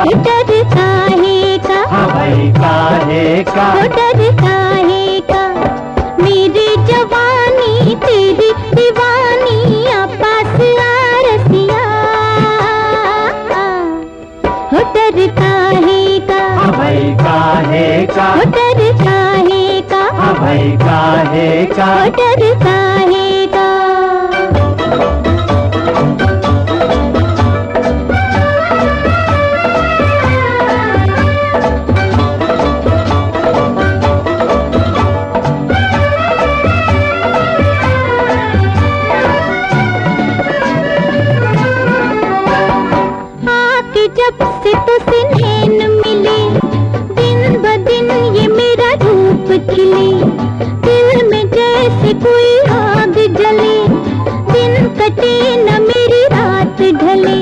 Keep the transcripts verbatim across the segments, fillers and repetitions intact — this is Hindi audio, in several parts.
डर काहे का, हाँ भाई काहे का, डर काहे का। मेरी जवानी तेरी दीवानी पास आ रसिया, हो डर काहे का, हाँ भाई काहे का, हो डर काहे का, हाँ भाई काहे का, हो डर काहे का। जब से तुझसे नैन मिले, दिन ब दिन ये मेरा रूप खिले, दिल में जैसे कोई आग जले, दिन कटे न मेरी रात ढले।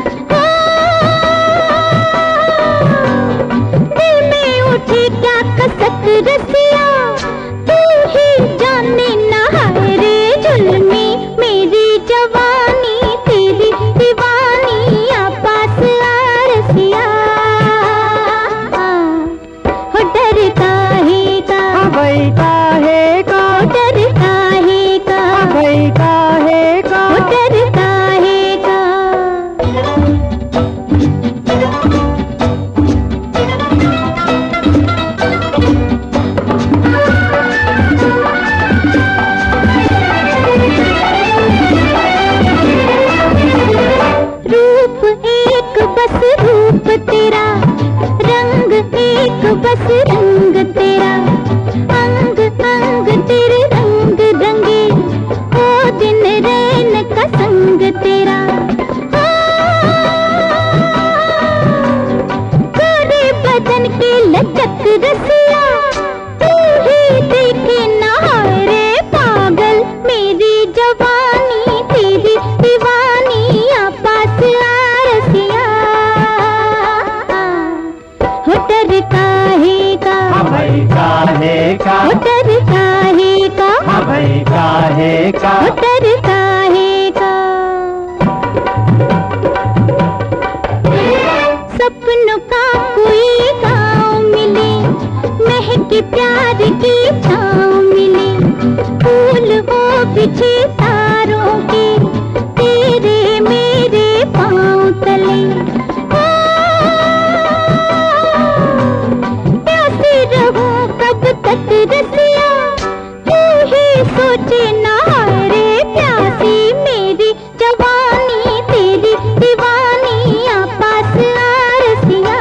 दिल में उठे क्या कसक रसिया, तू ही जाने ना हाय रे जुल्मी, मेरी जवानी तेरी दीवानी पास आ रसिया, हो डर काहे का, हाँ भाई काहे का, हो डर काहे का, हाँ भाई काहे का, हो डर काहे का। रूप एक बस रूप तेरा, रंग एक बस रंग तेरा, अंग अंग तेरे रंग रंगे, ओ दिन रैन का संग तेरा। गोरे बदन के लचक रसिया, तू ही देखे ना हाय रे पागल, मेरी जवानी तेरी दीवानी पास आ रसिया, हो डर काहे का, हाँ भाई काहे का, हो डर काहे का, हाँ भाई काहे का, हो डर काहे का। सपनों का कोई गाँव मिले, महके प्यार की छाँव मिले, फूल हो बिछे तारों के, तेरे मेरे पाँव तले। प्यासी रहूं कब तक रसिया, तू ही सोचे ना हाय रे प्यासी, मेरी जवानी तेरी दीवानी पास आ रसिया,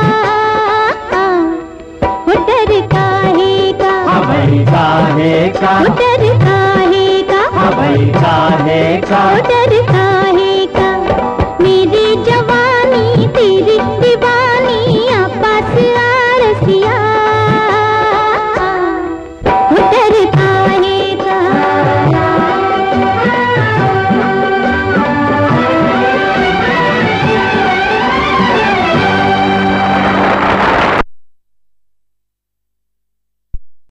हो डर काहे का, हाँ भाई काहे का, हो डर काहे का, हाँ भाई काहे का, हो डर काहे का। मेरी जवानी तेरी दीवानी पास आ रसिया।